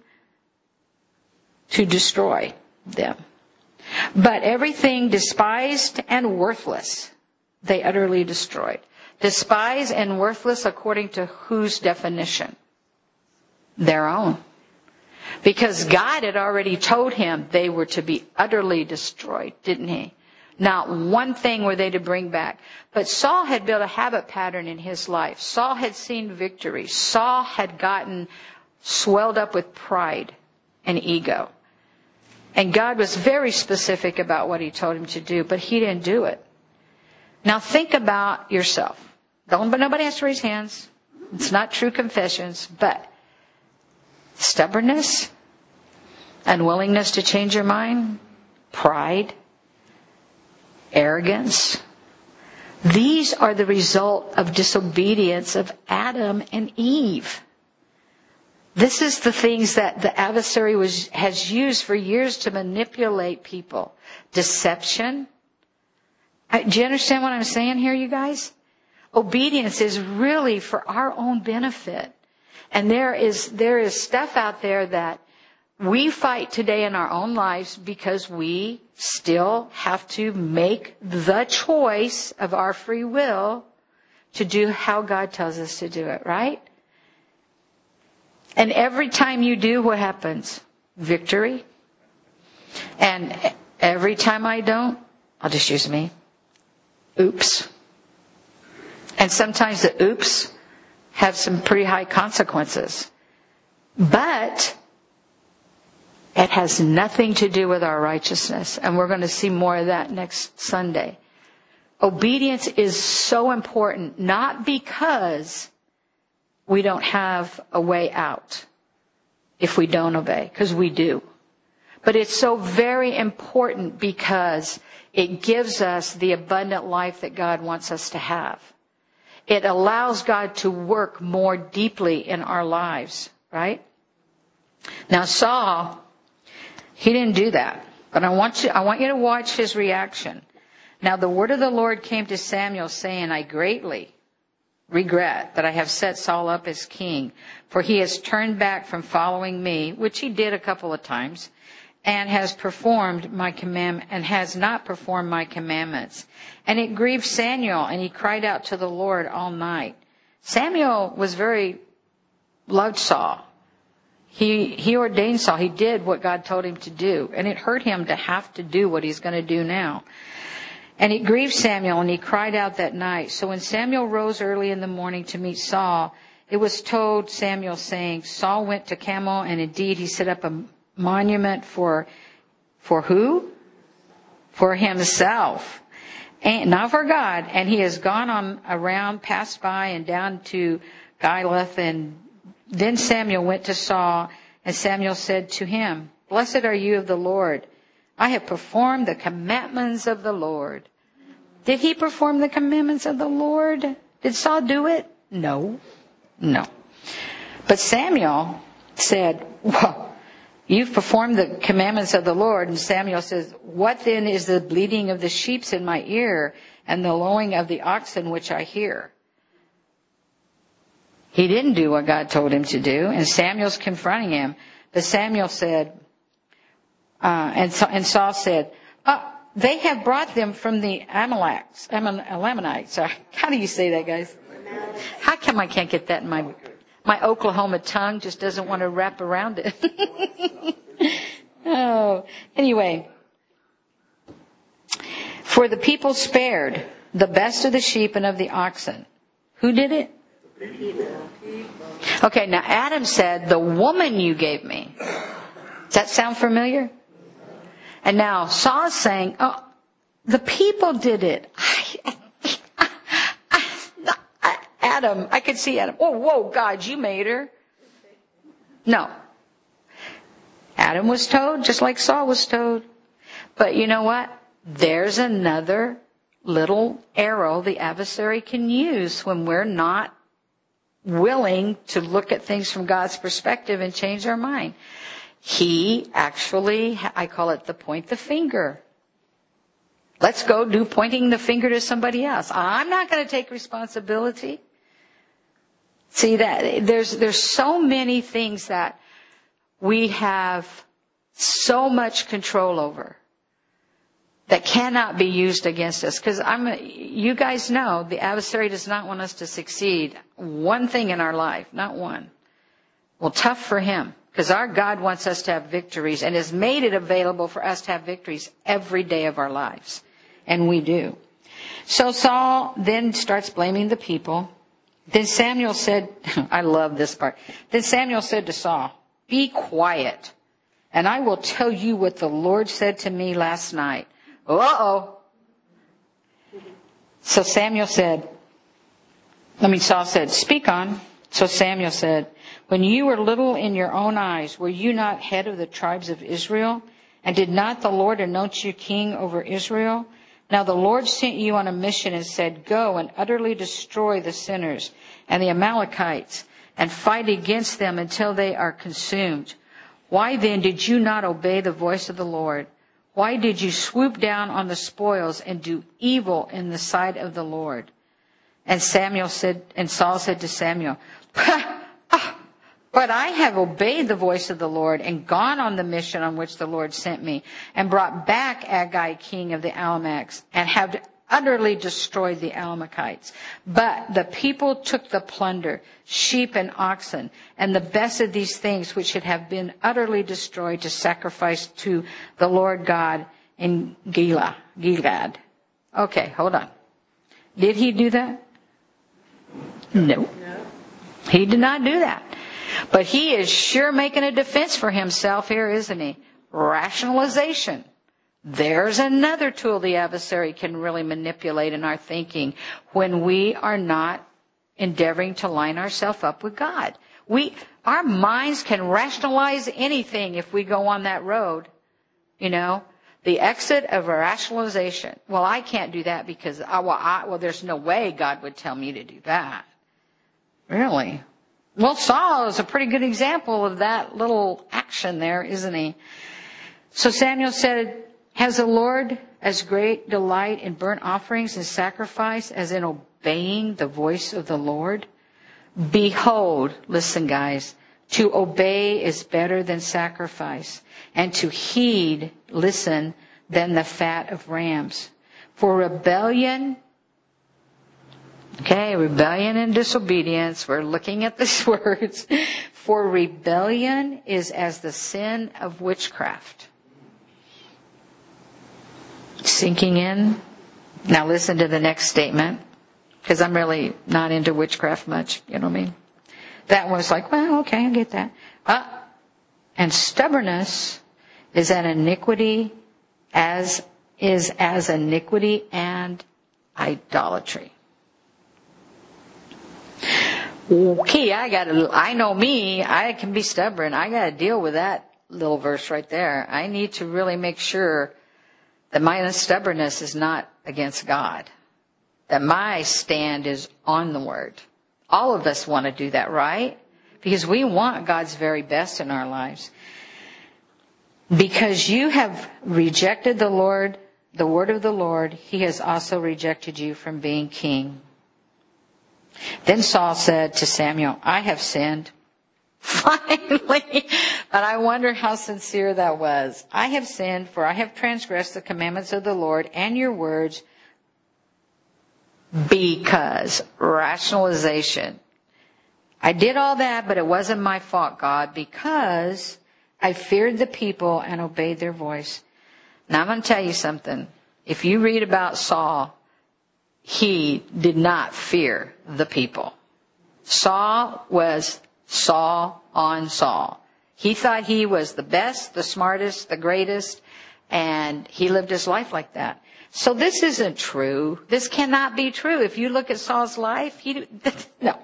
S1: to destroy them. But everything despised and worthless, they utterly destroyed. Despised and worthless according to whose definition? Their own. Because God had already told him they were to be utterly destroyed, didn't he? Not one thing were they to bring back. But Saul had built a habit pattern in his life. Saul had seen victory. Saul had gotten swelled up with pride and ego. And God was very specific about what he told him to do, but he didn't do it. Now think about yourself. Nobody has to raise hands. It's not true confessions, but stubbornness, unwillingness to change your mind, pride, arrogance. These are the result of disobedience of Adam and Eve. This is the things that the adversary has used for years to manipulate people. Deception. Do you understand what I'm saying here, you guys? Obedience is really for our own benefit. And there is stuff out there that we fight today in our own lives because we still have to make the choice of our free will to do how God tells us to do it, right? And every time you do, what happens? Victory. And every time I don't, I'll just use me. Oops. And sometimes the oops have some pretty high consequences. But it has nothing to do with our righteousness. And we're going to see more of that next Sunday. Obedience is so important, not because we don't have a way out if we don't obey, because we do. But it's so very important because it gives us the abundant life that God wants us to have. It allows God to work more deeply in our lives, right? Now Saul, he didn't do that. But I want you to watch his reaction. Now the word of the Lord came to Samuel saying, I greatly regret that I have set Saul up as king, for he has turned back from following me, which he did a couple of times, and has not performed my commandments. And it grieved Samuel, and he cried out to the Lord all night. Samuel loved Saul. He ordained Saul. He did what God told him to do. And it hurt him to have to do what he's going to do now. And it grieved Samuel, and he cried out that night. So when Samuel rose early in the morning to meet Saul, it was told Samuel, saying, Saul went to Carmel, and indeed he set up a monument for who? For himself. and not for God. And he has gone on around, passed by, and down to Giloth. And then Samuel went to Saul, and Samuel said to him, Blessed are you of the Lord. I have performed the commandments of the Lord. Did he perform the commandments of the Lord? Did Saul do it? No. But Samuel said, well, you've performed the commandments of the Lord. And Samuel says, what then is the bleating of the sheep in my ear and the lowing of the oxen which I hear? He didn't do what God told him to do. And Samuel's confronting him. But Samuel said, and Saul said, they have brought them from the Amalekites. How do you say that, guys? How come I can't get that in my Oklahoma tongue just doesn't want to wrap around it. Oh, anyway. For the people spared the best of the sheep and of the oxen. Who did it? Okay, now Adam said, the woman you gave me. Does that sound familiar? And now Saul is saying, oh, the people did it. Adam, I could see Adam. Oh, whoa, God, you made her. No. Adam was told, just like Saul was told. But you know what? There's another little arrow the adversary can use when we're not willing to look at things from God's perspective and change our mind. He actually, I call it the point the finger. Let's go do pointing the finger to somebody else. I'm not going to take responsibility. See that there's so many things that we have so much control over that cannot be used against us. Because you guys know the adversary does not want us to succeed one thing in our life, not one. Well, tough for him. Because our God wants us to have victories and has made it available for us to have victories every day of our lives. And we do. So Saul then starts blaming the people. Then Samuel said, I love this part. Then Samuel said to Saul, be quiet, and I will tell you what the Lord said to me last night. Uh-oh. So Saul said, speak on. So Samuel said, when you were little in your own eyes, were you not head of the tribes of Israel? And did not the Lord anoint you king over Israel? Now the Lord sent you on a mission and said, go and utterly destroy the sinners and the Amalekites and fight against them until they are consumed. Why then did you not obey the voice of the Lord? Why did you swoop down on the spoils and do evil in the sight of the Lord? And Saul said to Samuel, but I have obeyed the voice of the Lord and gone on the mission on which the Lord sent me and brought back Agag, king of the Alamacs, and have utterly destroyed the Amalekites. But the people took the plunder, sheep and oxen, and the best of these things which should have been utterly destroyed to sacrifice to the Lord God in Gilad. Okay, hold on. Did he do that? No. He did not do that. But he is sure making a defense for himself here, isn't he? Rationalization. There's another tool the adversary can really manipulate in our thinking when we are not endeavoring to line ourselves up with God. Our minds can rationalize anything if we go on that road. You know, the exit of rationalization. Well, I can't do that because, there's no way God would tell me to do that. Really? Well, Saul is a pretty good example of that little action there, isn't he? So Samuel said, has the Lord as great delight in burnt offerings and sacrifice as in obeying the voice of the Lord? Behold, listen guys, to obey is better than sacrifice, and to heed, listen, than the fat of rams. For rebellion and disobedience, we're looking at these words. For rebellion is as the sin of witchcraft. Sinking in. Now listen to the next statement, because I'm really not into witchcraft much, you know what I mean? That one's like, well, okay, I get that. And stubbornness is an iniquity, as iniquity and idolatry. Okay, I know me, I can be stubborn. I got to deal with that little verse right there. I need to really make sure that my stubbornness is not against God, that my stand is on the Word. All of us want to do that, right? Because we want God's very best in our lives. Because you have rejected the Lord, the word of the Lord, He has also rejected you from being king. Then Saul said to Samuel, I have sinned. Finally, but I wonder how sincere that was. I have sinned, for I have transgressed the commandments of the Lord and your words, because rationalization. I did all that, but it wasn't my fault, God, because I feared the people and obeyed their voice. Now I'm going to tell you something. If you read about Saul, he did not fear the people. Saul was Saul on Saul. He thought he was the best, the smartest, the greatest, and he lived his life like that. So this isn't true. This cannot be true. If you look at Saul's life, no.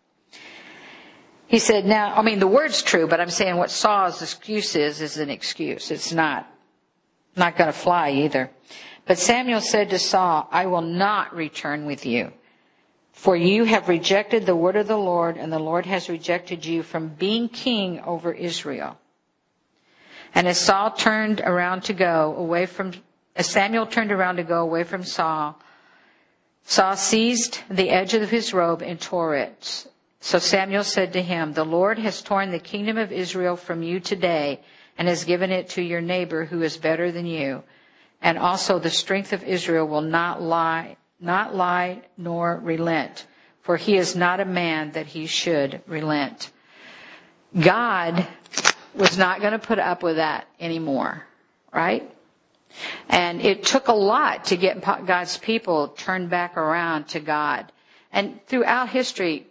S1: He said, the word's true, but I'm saying what Saul's excuse is an excuse. It's not going to fly either. But Samuel said to Saul, I will not return with you, for you have rejected the word of the Lord, and the Lord has rejected you from being king over Israel. And as Samuel turned around to go away from Saul, Saul seized the edge of his robe and tore it. So Samuel said to him, the Lord has torn the kingdom of Israel from you today and has given it to your neighbor who is better than you. And also the strength of Israel will not lie nor relent, for he is not a man that he should relent. God was not going to put up with that anymore, right? And it took a lot to get God's people turned back around to God. And throughout history,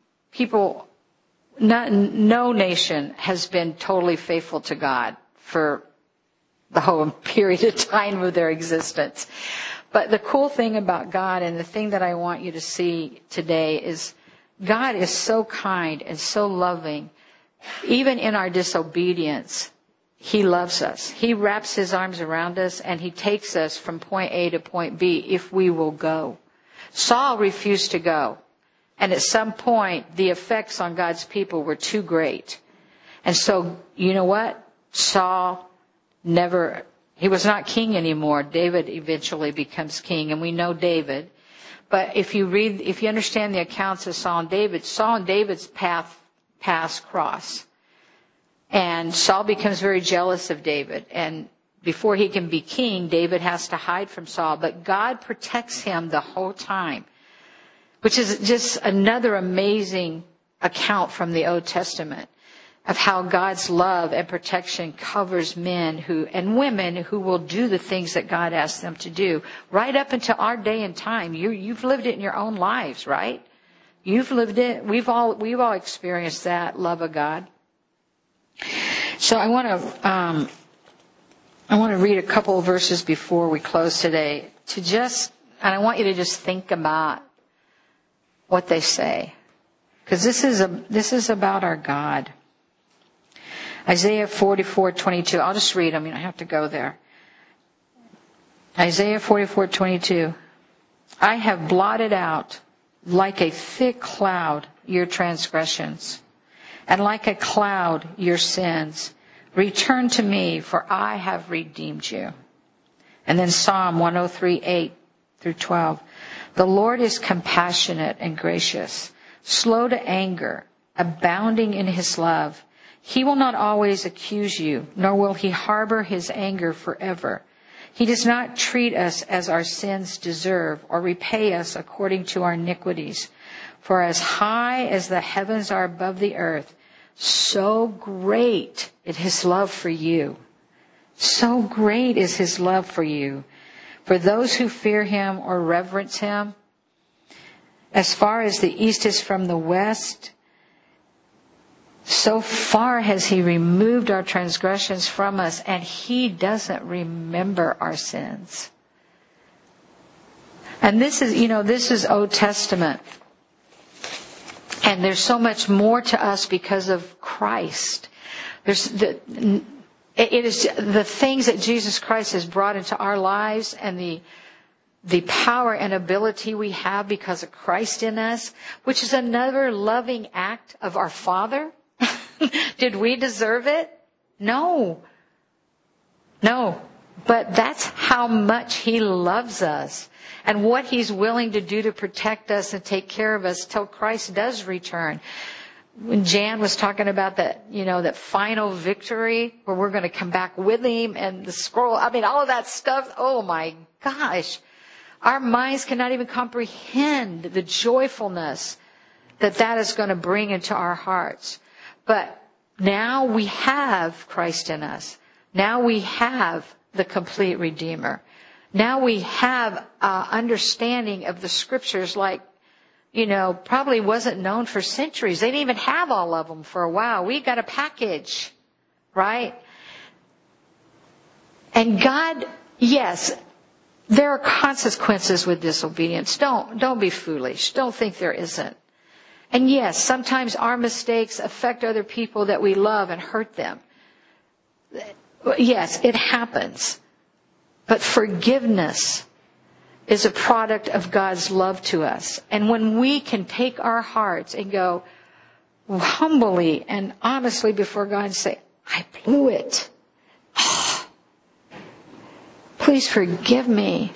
S1: no nation has been totally faithful to God for the whole period of time of their existence. But the cool thing about God, and the thing that I want you to see today, is God is so kind and so loving. Even in our disobedience, He loves us. He wraps His arms around us and He takes us from point A to point B if we will go. Saul refused to go. And at some point, the effects on God's people were too great. And so, you know what? Saul he was not king anymore. David eventually becomes king, and we know David. But if you understand the accounts of Saul and David's paths cross. And Saul becomes very jealous of David. And before he can be king, David has to hide from Saul. But God protects him the whole time, which is just another amazing account from the Old Testament of how God's love and protection covers men and women who will do the things that God asks them to do, right up until our day and time. You've lived it in your own lives, right? You've lived it. We've all experienced that love of God. So I want to read a couple of verses before we close today and I want you to just think about what they say, because this is about our God. Isaiah 44:22. I'll just read them. You don't have to go there. Isaiah 44:22. I have blotted out like a thick cloud your transgressions, and like a cloud your sins. Return to me, for I have redeemed you. And then Psalm 103:8-12. The Lord is compassionate and gracious, slow to anger, abounding in His love. He will not always accuse you, nor will He harbor His anger forever. He does not treat us as our sins deserve, or repay us according to our iniquities. For as high as the heavens are above the earth, so great is His love for you. So great is His love for you. For those who fear Him or reverence Him, as far as the east is from the west, so far has He removed our transgressions from us, and He doesn't remember our sins. And this is Old Testament. And there's so much more to us because of Christ. It is the things that Jesus Christ has brought into our lives and the power and ability we have because of Christ in us, which is another loving act of our Father. Did we deserve it? No. But that's how much He loves us and what He's willing to do to protect us and take care of us till Christ does return. When Jan was talking about that final victory where we're going to come back with Him and the scroll, all of that stuff, oh my gosh. Our minds cannot even comprehend the joyfulness that is going to bring into our hearts. But now we have Christ in us. Now we have the complete Redeemer. Now we have understanding of the Scriptures like, probably wasn't known for centuries. They didn't even have all of them for a while. We got a package, right? And God, yes, there are consequences with disobedience. Don't be foolish. Don't think there isn't. And yes, sometimes our mistakes affect other people that we love and hurt them. Yes, it happens. But forgiveness is a product of God's love to us. And when we can take our hearts and go humbly and honestly before God and say, I blew it. Please forgive me.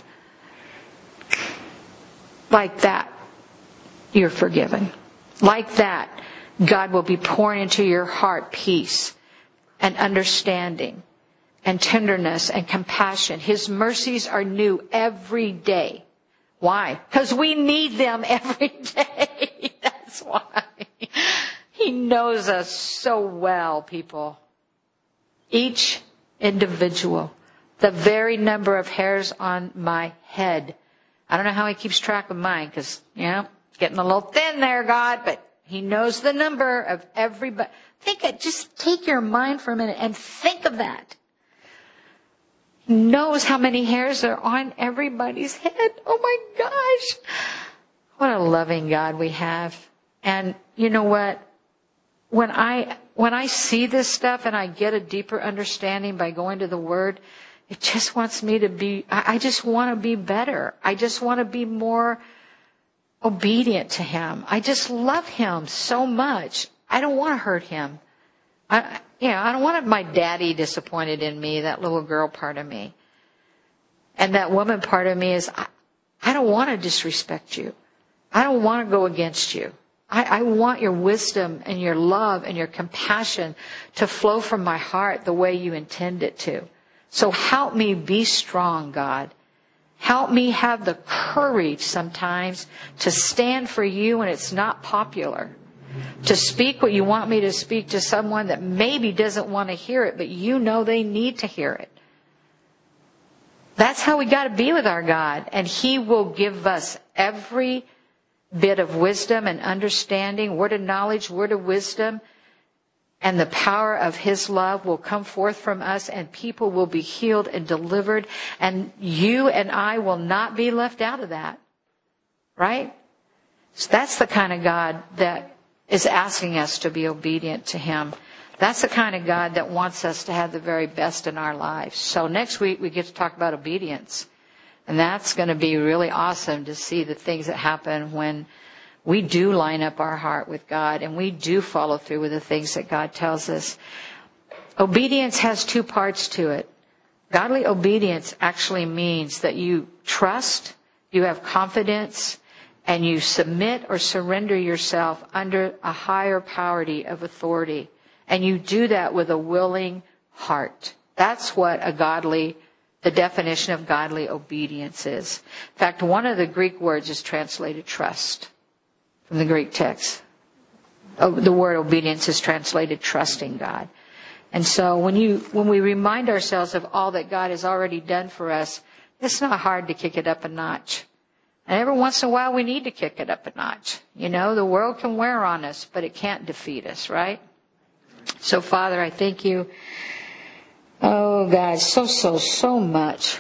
S1: Like that, you're forgiven. Like that, God will be pouring into your heart peace and understanding and tenderness and compassion. His mercies are new every day. Why? Because we need them every day. That's why. He knows us so well, people. Each individual. The very number of hairs on my head. I don't know how He keeps track of mine because, getting a little thin there, God, but He knows the number of everybody. Just take your mind for a minute and think of that. He knows how many hairs are on everybody's head. Oh my gosh. What a loving God we have. And you know what? When I see this stuff and I get a deeper understanding by going to the Word, it just wants me to be, I just want to be better. I just want to be more obedient to Him. I just love Him so much. I don't want to hurt Him. I don't want my daddy disappointed in me, that little girl part of me. And that woman part of me is, I don't want to disrespect you. I don't want to go against you. I want your wisdom and your love and your compassion to flow from my heart the way you intend it to. So help me be strong, God. Help me have the courage sometimes to stand for you when it's not popular. To speak what you want me to speak to someone that maybe doesn't want to hear it, but you know they need to hear it. That's how we got to be with our God. And He will give us every bit of wisdom and understanding, word of knowledge, word of wisdom. And the power of His love will come forth from us, and people will be healed and delivered. And you and I will not be left out of that. Right? So that's the kind of God that is asking us to be obedient to Him. That's the kind of God that wants us to have the very best in our lives. So next week we get to talk about obedience. And that's going to be really awesome to see the things that happen when we do line up our heart with God and we do follow through with the things that God tells us. Obedience has two parts to it. Godly obedience actually means that you trust, you have confidence, and you submit or surrender yourself under a higher power of authority. And you do that with a willing heart. That's what the definition of godly obedience is. In fact, one of the Greek words is translated trust from the Greek text. The word obedience is translated trusting God. And so when we remind ourselves of all that God has already done for us, it's not hard to kick it up a notch. And every once in a while we need to kick it up a notch. The world can wear on us, but it can't defeat us, right? So Father, I thank you, oh God, so much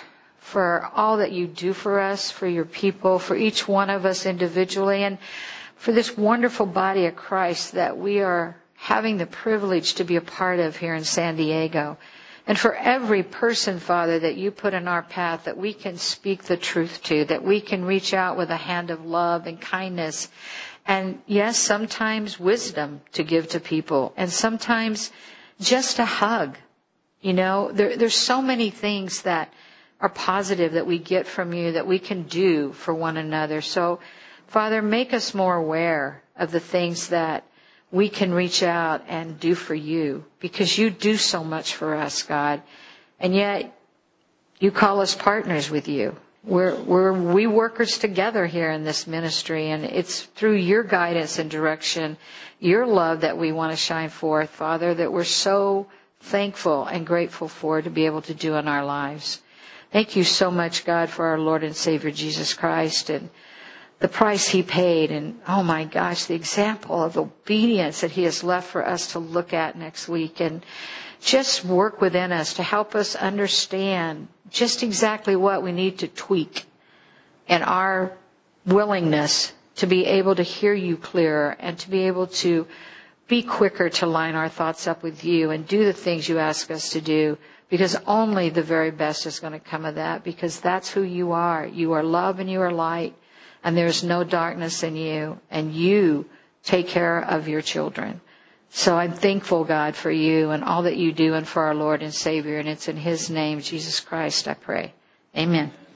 S1: for all that you do for us, for your people, for each one of us individually, and for this wonderful body of Christ that we are having the privilege to be a part of here in San Diego. And for every person, Father, that you put in our path that we can speak the truth to, that we can reach out with a hand of love and kindness. And yes, sometimes wisdom to give to people. And sometimes just a hug. You know, there's so many things that are positive that we get from you that we can do for one another. So, Father, make us more aware of the things that we can reach out and do for you, because you do so much for us, God. And yet you call us partners with you. We workers together here in this ministry, and it's through your guidance and direction, your love that we want to shine forth, Father, that we're so thankful and grateful for to be able to do in our lives. Thank you so much, God, for our Lord and Savior Jesus Christ and the price he paid, and oh my gosh, the example of obedience that he has left for us to look at next week, and just work within us to help us understand just exactly what we need to tweak and our willingness to be able to hear you clearer and to be able to be quicker to line our thoughts up with you and do the things you ask us to do, because only the very best is going to come of that, because that's who you are. You are love and you are light. And there's no darkness in you, and you take care of your children. So I'm thankful, God, for you and all that you do and for our Lord and Savior. And it's in his name, Jesus Christ, I pray. Amen.